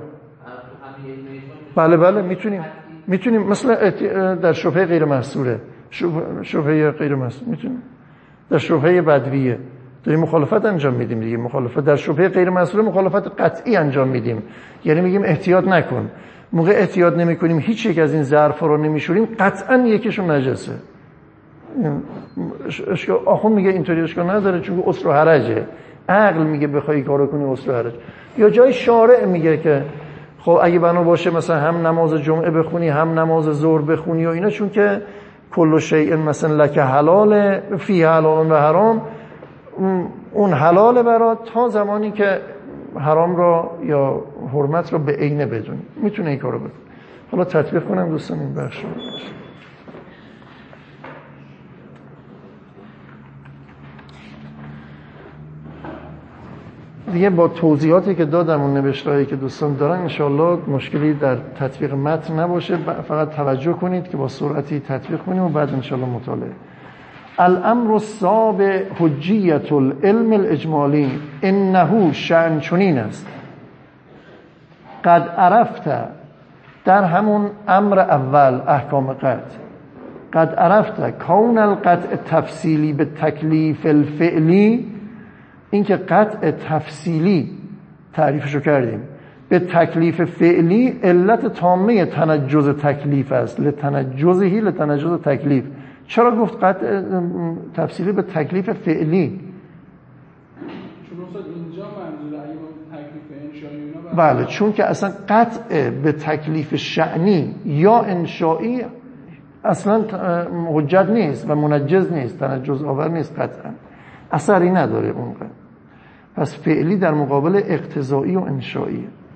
بله میتونیم مثلا در شبهه غیر محصوره، شبهه غیر محصور میتونیم، در شبهه بدویه داریم مخالفت انجام میدیم دیگه. مخالفت در شبهه غیر محصوره مخالفت قطعی انجام میدیم. یعنی میگیم احتیاط نکن. موقع احتیاط نمی کنیم هیچ یک از این ظرفا رو نمیشوریم قطعا یکیشون نجسه. آخوند میگه اینطوری اشکال نداره چون عسر و حرجه. عقل میگه بخوای کارو کنی عسر و حرج. یا جای شارع میگه که خب اگه بنا باشه مثلا هم نماز جمعه بخونی هم نماز ظهر بخونی و اینا، چون که کل شیء مثلا لک حلال فی حلال و حرام، اون حلاله برات تا زمانی که حرام را یا حرمت را به عینه بدونی، میتونه این کارو بکنه. حالا تطبیق کنم دوستان این بخش رو. دیگه با توضیحاتی که دادم و نوشته‌هایی که دوستان دارن انشالله مشکلی در تطبیق متن نباشه. فقط توجه کنید که با سرعتی تطبیق کنیم و بعد انشالله مطالعه. الامر السابع حجیت العلم الاجمالی انه شأن چنین است. قد عرفت، در همون امر اول احکام قطع، قد عرفت کون القطع تفصیلی به تکلیف الفعلی، این که قطع تفصیلی تعریفشو کردیم به تکلیف فعلی علت تامه تنجز تکلیف است. لتنجز تکلیف. چرا گفت قطع تفصیلی به تکلیف فعلی؟ چون اینجا منظور اگه تکلیف انشایی اونا بله، چون که اصلا قطع به تکلیف شأنی یا انشایی اصلا حجت نیست و منجز نیست، تنجز آور نیست، قطعا اثری نداره اون قطع. پس فعلی در مقابل اقتضایی و انشایی.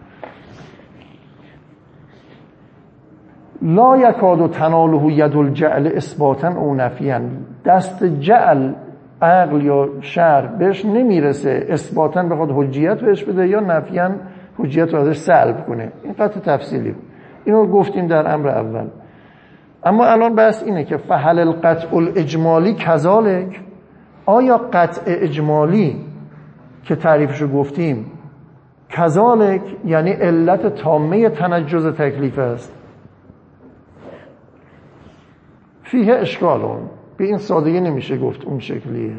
لا یکاد تناله ید الجعل اثباتا او نفیا، دست جعل عقل یا شرع بهش نمیرسه اثباتا بخواد حجیت بهش بده یا نفیا حجیت رو ازش سلب کنه. این قطع تفصیلی بود، اینو گفتیم در امر اول. اما الان بحث اینه که فهل القطع الاجمالی کذالک، آیا قطع اجمالی که تعریفشو گفتیم کذالک یعنی علت تامه تنجز تکلیف است؟ فیه اشکال، به این سادگی نمیشه گفت اون شکلیه.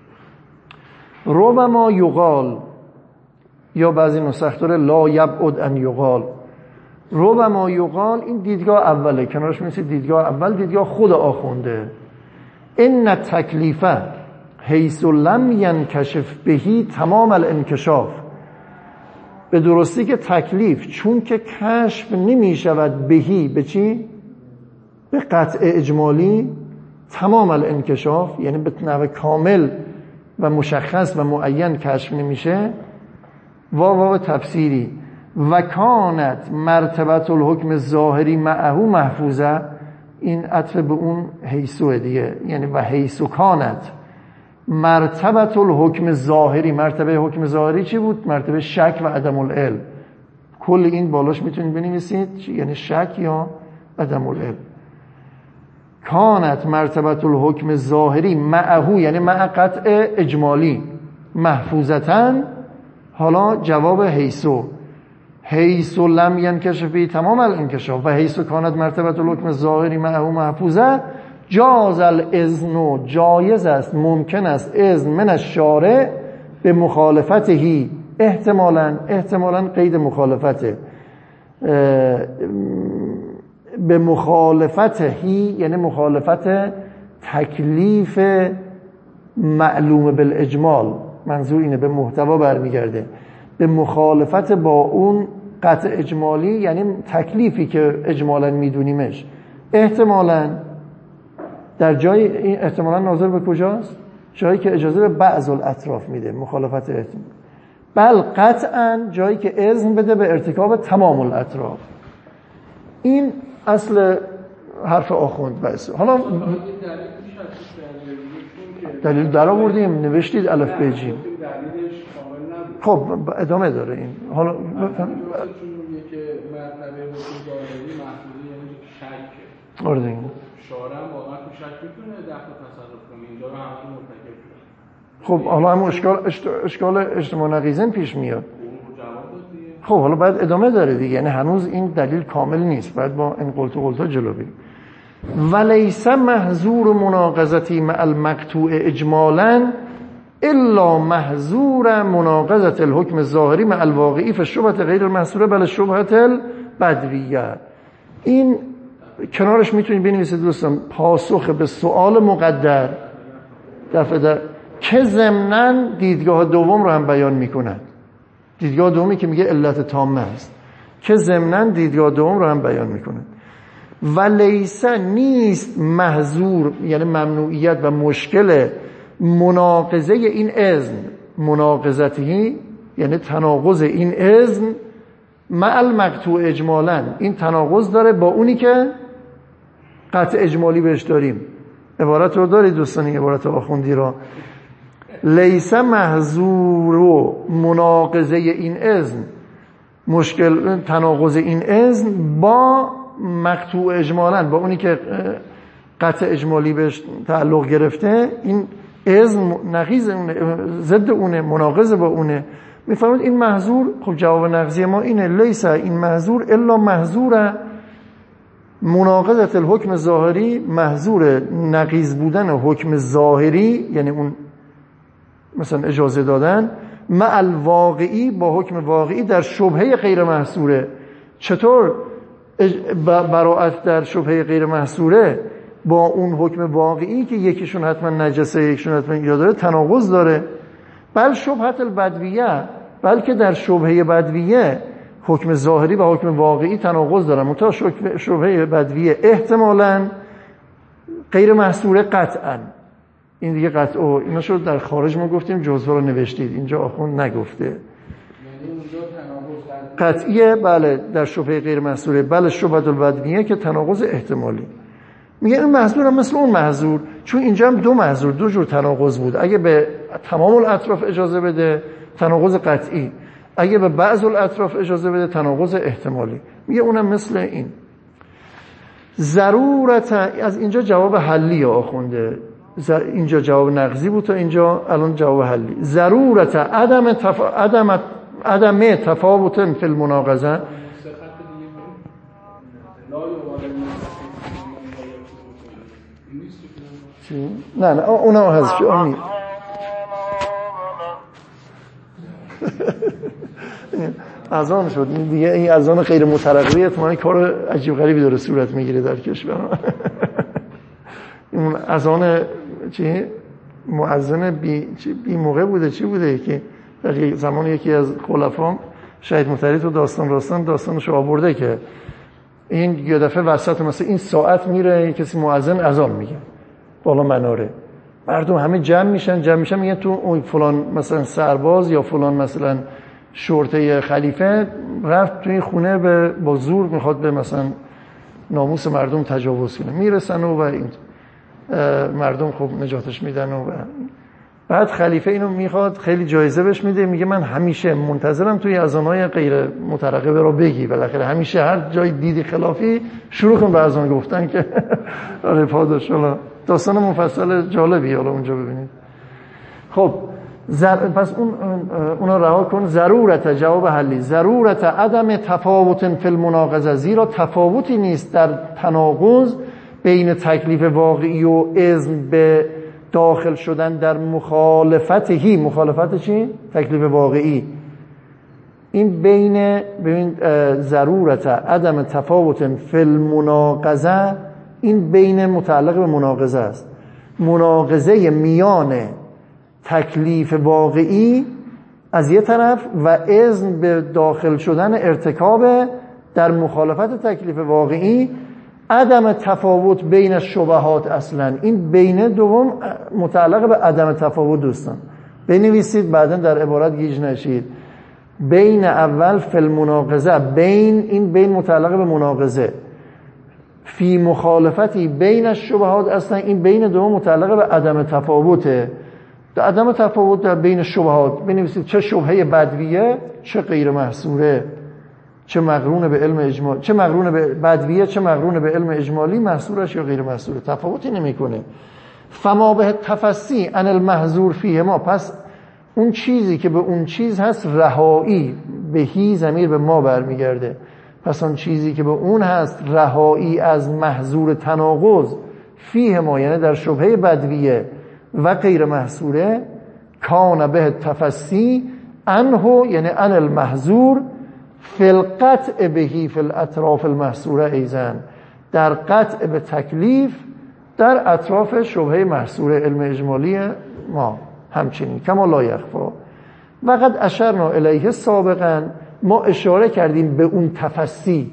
ربما یقال، یا بعضی نسخ داره لا یبعد ان یقال، ربما یقال، این دیدگاه اوله، کنارش می‌نویسید دیدگاه اول، دیدگاه خود آخونده. ان تکلیفه حیث لم ینکشف بهی تمام الانکشاف، به درستی که تکلیف چون که کشف نمی شود بهی، به چی؟ به قطع اجمالی، تمام الانکشاف یعنی به نحو کامل و مشخص و معین کشف نمیشه. واو تفسیری و کانت مرتبت الحکم الظاهری معه محفوظه، این عطف به اون حیثو دیگه، یعنی و حیثو کانت مرتبت الحکم ظاهری، مرتبه حکم ظاهری چی بود؟ مرتبه شک و عدم العلم. کل این بالاش میتونید بنویسید یعنی شک یا عدم العلم. کانت مرتبت الحکم ظاهری معه یعنی مع قطع اجمالی محفوظتن. حالا جواب حیثو، حیثو لم ینکشف بی تمام الانکشاف و حیثو کانت مرتبت الحکم ظاهری معه محفوظه، جاز الاذن، جایز است، ممکن است اذن من الشارع به مخالفته، احتمالاً قید مخالفته، به مخالفته یعنی مخالفت تکلیف معلوم بالاجمال، منظور اینه، به محتوا برمیگرده، به مخالفت با اون قطع اجمالی یعنی تکلیفی که اجمالاً میدونیمش. احتمالاً در جای این احتمالاً ناظر به کجاست؟ جایی که اجازه به بعض الاطراف میده، مخالفت احتمال. بل قطعاً جایی که اذن بده به ارتکاب تمام الاطراف. این اصل حرف آخوند بس. حالا دلیل در آوردیم، نوشتید الف ب ج. خب ادامه داره این. حالا که مرتبه حکم ظاهری محفوظی یعنی شک. آره دیگه. شارع واقعا تو شک میتونه دخل تصرف کنه، اینجا رو همون مرتکب شده. خب حالا همون اشکال اجتماع نقیضن پیش میاد. خب حالا باید ادامه داره دیگه، یعنی هنوز این دلیل کامل نیست، باید با این قلتو جلو بریم. ولیس محظور مناقضتی مع المقطوع اجمالا الا محظور مناقضت الحکم الظاهری مع الواقعی فی الشبهة غیر المحصوره بل الشبهة البدویه. این کنارش میتونید بنویسید دوستان پاسخ به سوال مقدر دفعه در که ضمناً دیدگاه دوم رو هم بیان میکنند. دیدگاه دومی که میگه علت تامه است، که ضمناً دیدگاه دوم رو هم بیان میکنند. و لیس نیست محظور یعنی ممنوعیت و مشکل مناقضه این اذن، مناقضتی یعنی تناقض این اذن مع المقطوع اجمالا، این تناقض داره با اونی که قطع اجمالی بهش داریم. عبارت رو دارید دوستانی، عبارت آخوندی را. لیس محظور و مناقضه این اذن، مشکل تناقض این اذن با مقطوع اجمالا، با اونی که قطع اجمالی بهش تعلق گرفته، این اذن نقیض ضد اونه، مناقض با اونه. میفهمید این محظور؟ خب جواب نقضی ما اینه لیس این محظور الا محظور مناقضت الحکم ظاهری، محظور نقیض بودن حکم ظاهری یعنی اون مثلا اجازه دادن مع الواقعی با حکم واقعی در شبهه غیر محصوره. چطور براءت در شبهه غیر محصوره با اون حکم واقعی که یکیشون حتما نجسه یکیشون حتما ایراد داره تناقض داره؟ بل شبهه البدویه، بلکه در شبهه بدویه حکم ظاهری و حکم واقعی تناقض دارن، منتها شبهه بدویه احتمالاً غیر محصوره قطعاً. این دیگه قطع اینا شد در خارج ما گفتیم، جزوه رو نوشتید، اینجا آخوند نگفته. یعنی اونجا تناقض قطعیه، بله در شبهه غیر محصوره، بله شبهه البدنیه که تناقض احتمالی. میگه این محظور هم مثل اون محظور، چون اینجا هم دو محظور، دو جور تناقض بود. اگه به تمام الاطراف اجازه بده تناقض قطعی، اگه به بعض الاطراف اجازه بده تناقض احتمالی. میگه اونم مثل این. ضرورت، از اینجا جواب حلی آخونده، اینجا جواب نقضی بود تا اینجا، الان جواب حلی. ضرورت عدم تفاوت فی المناقضه. نه اونا حذف شد. آمین. اذان شد دیگه، این اذان غیر مترقبی احتمالاً کار عجیب غریبی داره صورت میگیره در کشور. اون اذان چی مؤذن بی موقع بوده، چی بوده که در زمان یکی از خلفا شهید مطری تو داستانش آورده که این یه دفعه وسط مثلا این ساعت میره کسی مؤذن اذان میگه بالا مناره، مردم همه جمع میشن میگن تو اون فلان مثلا سرباز یا فلان مثلا شرطه خلیفه رفت تو این خونه با زور میخواد به مثلا ناموس مردم تجاوز کنه. میرسن و این مردم خب نجاتش میدن و بعد خلیفه اینو میخواد خیلی جایزه بهش میده، میگه من همیشه منتظرم توی اذانای غیر مترقبه رو بگی، بالاخره همیشه هر جای دیدی خلافی شروع کن به اذان گفتن که آره پاداش. حالا داستان مفصل جالبی حالا اونجا ببینید. خب پس اونا رها کن. ضرورت، جواب حلی، ضرورت عدم تفاوت فی المناقضه، زیرا تفاوتی نیست در تناقض بین تکلیف واقعی و اذن به داخل شدن در مخالفته. مخالفت چی؟ تکلیف واقعی. این ببین ضرورت عدم تفاوت فی المناقضه، این بین متعلق به مناقضه است. مناقضه میان تکلیف واقعی از یه طرف و اذن به داخل شدن ارتکاب در مخالفت تکلیف واقعی، عدم تفاوت بین الشبهات. اصلا این بین دوم متعلق به عدم تفاوت. دوستان بنویسید بعدن در عبارت گیج نشید. بین اول فی المناقضه، این بین متعلق به مناقضه، فی مخالفتی بین الشبهات، اصلا این بین دوم متعلق به عدم تفاوته. عدم تفاوت در بین شبهات بنویسید، چه شبهه بدویه چه غیر محصوره، چه مقرون به علم اجمالی، چه مقرون به بدویه چه مقرون به علم اجمالی، محصورش یا غیر محصوره، تفاوتی نمیکنه. فما به تفسی عن المحظور فیه ما، پس اون چیزی که به اون چیز هست رهایی، بهی ضمیر به ما برمیگرده، پس اون چیزی که به اون هست رهایی از محظور تناقض فیه ما، یعنی در شبهه بدویه و غیر محصوره، کان به تفسی عنه، یعنی عن المحظور، فی القطع بهی فی الاطراف المحصوره ایزن، در قطع به تکلیف در اطراف شبهه محصوره علم اجمالی ما همچنین. کما لا یخفا و قد اشرنا الیه سابقا، ما اشاره کردیم به اون تفسی.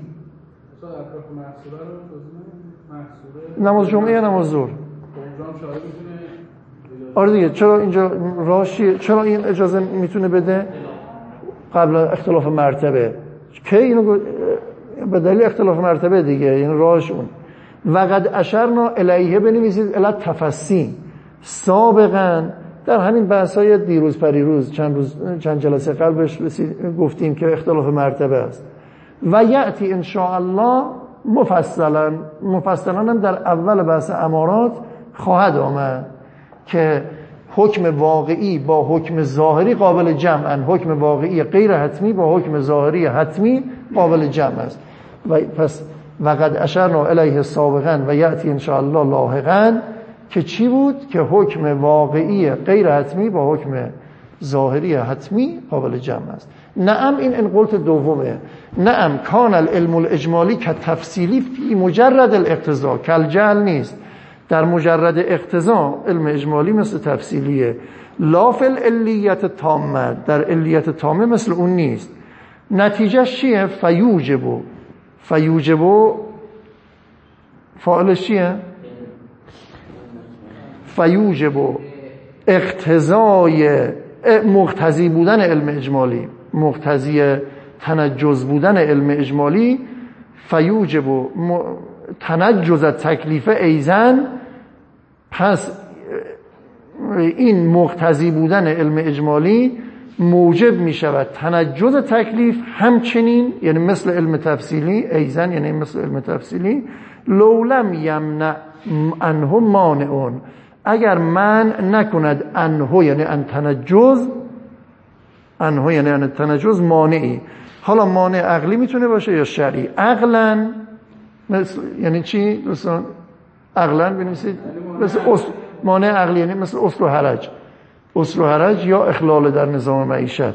نماز جمعه یا نماز ظهر؟ آره دیگه، چرا اینجا راشی، چرا این اجازه میتونه بده قبل اختلاف مرتبه؟ که اینو به دلیل اختلاف مرتبه دیگه، یعنی راهش اون. و قد اشرنا الیه بنویسید الی تفسی سابقا، در همین بحث‌های دیروز پریروز چند جلسه قبلش گفتیم که اختلاف مرتبه است. و یأتی ان شاء الله مفصلا هم در اول بحث امارات خواهد آمد که حکم واقعی با حکم ظاهری قابل جمعن، حکم واقعی غیر حتمی با حکم ظاهری حتمی قابل جمع است. و پس وقد اشرنا الیه سابقا و یأتی ان شاء الله لاحقا، که چی بود؟ که حکم واقعی غیر حتمی با حکم ظاهری حتمی قابل جمع است. نعم، این انقلت دومه. نعم کان العلم الاجمالی که تفصیلی فی مجرد الاقتضا، کل جهل نیست، در مجرد اقتضا علم اجمالی مثل تفصیلیه. لا فی العلیت تامه، در علیت تامه مثل اون نیست. نتیجهش چیه؟ فیوجبو فاعلش چیه؟ فیوجبو اقتضای مقتضی بودن علم اجمالی، مقتضی تنجز بودن علم اجمالی فیوجب تنجز تکلیف ایزن، پس این مقتضی بودن علم اجمالی موجب می شود تنجز تکلیف همچنین، یعنی مثل علم تفصیلی، ایزن یعنی مثل علم تفصیلی، لولم یمنع عنه مانعون، اگر منع نکند عنه یعنی ان تنجز، عنه یعنی ان تنجز مانعی. حالا مانع عقلی میتونه باشه یا شرعی. عقلا یعنی چی دوستان؟ عقلا بنویسید مثل مانع عقلی یعنی مثل اصل و حرج، اصل و حرج یا اخلال در نظام معیشت.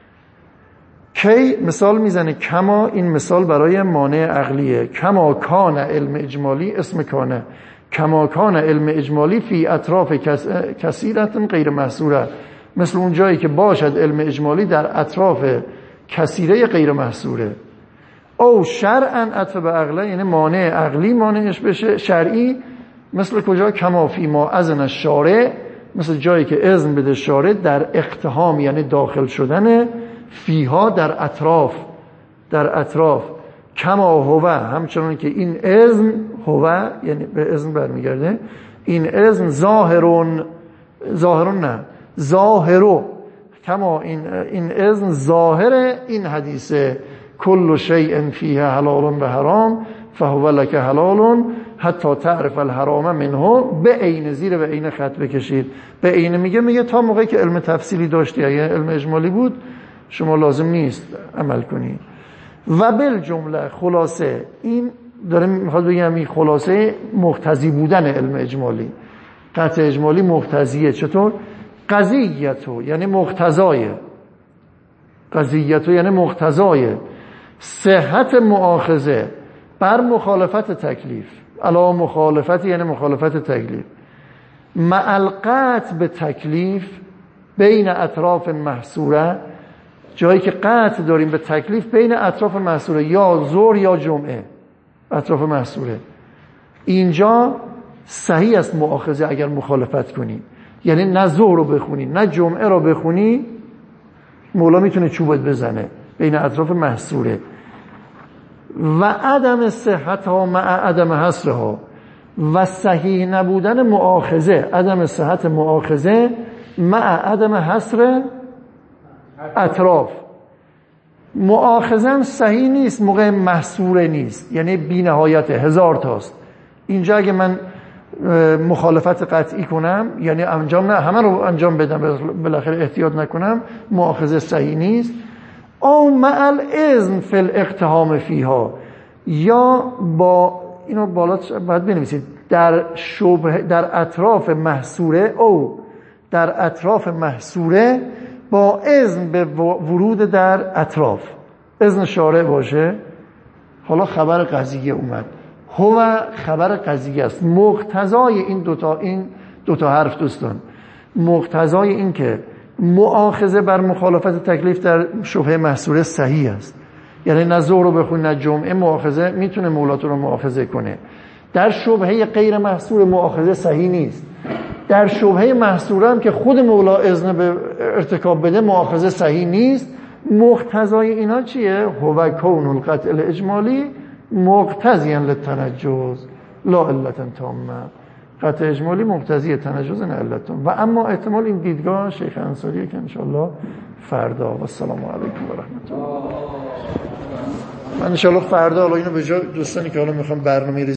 کی مثال میزنه؟ کما، این مثال برای مانع عقلیه. کما کان علم اجمالی، اسم کانه، کما کان علم اجمالی فی اطراف کثیرت غیر محصوره، مثل اون جایی که باشد علم اجمالی در اطراف کثیره غیر محصوره. او شرعا عطف به عقله، یعنی مانع عقلی مانعش بشه. شرعی مثل کجا؟ کما فی ما اذن الشارع، مثل جایی که اذن بده شارع در اقتحام یعنی داخل شدن، فیها در اطراف، در اطراف. کما هو، همچنان که این اذن هو یعنی به اذن برمیگرده، این اذن ظاهرون نه ظاهرو، کما این اذن ظاهر این حدیثه کل شیء فیه حلال و حرام فهو لک حلال حتی تعرف الحرام منه، به عین، زیر به عین خط بکشید. به عین میگه تا موقعی که علم تفصیلی داشتی، اگه علم اجمالی بود شما لازم نیست عمل کنی. و بالجمله خلاصه، این داره میخواد بگم این خلاصه مقتضی بودن علم اجمالی. قطع اجمالی مقتضیه. چطور؟ قضیتو یعنی مقتضای، قضیتو یعنی مقتضای صحت مؤاخذه بر مخالفت تکلیف، علا مخالفت یعنی مخالفت تکلیف، مع القطع به تکلیف بین اطراف محصوره، جایی که قطع داریم به تکلیف بین اطراف محصوره، یا ظهر یا جمعه، اطراف محصوره. اینجا صحیح است مؤاخذه اگر مخالفت کنی، یعنی نه ظهر رو بخونی نه جمعه رو بخونی، مولا میتونه چوبت بزنه بین اطراف محصوره. و عدم صحت ها مع عدم حصر ها، و صحیح نبودن مؤاخذه، عدم صحت مؤاخذه مع عدم حصر اطراف. مؤاخذه صحیح نیست موقع محصوره نیست، یعنی بی نهایت، هزار تاست. اینجا اگه من مخالفت قطعی کنم، یعنی انجام نه همه رو انجام بدم بالاخره احتیاط نکنم، مؤاخذه صحیح نیست. او مع الاذن فی الاقتحام فیها، یا با اینو بالا باید بنویسید، در شبه در اطراف محصوره، او در اطراف محصوره با اذن به ورود در اطراف، اذن شارع باشه. حالا خبر قضیه اومد، هو خبر قضیه است. مقتضای این دوتا حرف دوستان، مقتضای این که مؤاخذه بر مخالفت تکلیف در شبهه محصوره صحیح است، یعنی نه ظهر رو بخون نه جمعه، مؤاخذه میتونه مولاتو رو مؤاخذه کنه. در شبهه غیر محصور مؤاخذه صحیح نیست. در شبهه محصوره هم که خود مولا اذن به ارتکاب بده مؤاخذه صحیح نیست. مقتضای اینا چیه؟ هو کون القطع الاجمالی مقتضیا للتنجز لا علت تامه. قطع اجمالی مقتضی تنجز نه علت تامه. و اما احتمال این دیدگاه شیخ انصاریه که انشالله فردا. و السلام علیکم و رحمت الله. من انشالله فردا حالا اینو به جای دوستانی که حالا میخوام برنامه